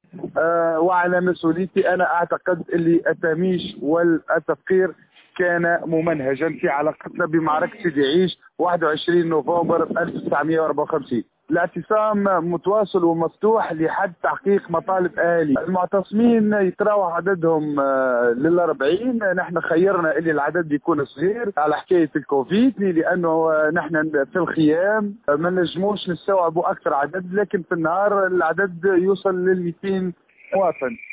وعلى مسؤوليتي أنا أعتقد اللي التهميش والتفقير كان ممنهجا في علاقتنا بمعركة سيدي عيش 21 نوفمبر 1954. الاعتصام متواصل ومفتوح لحد تحقيق مطالب اهالي. المعتصمين يتراوح عددهم لل40. نحن خيرنا اللي العدد يكون صغير على حكايه الكوفيد، لانه نحن في الخيام ما نجموش نستوعبوا اكثر عدد، لكن في النهار العدد يوصل لل 200 مواطن.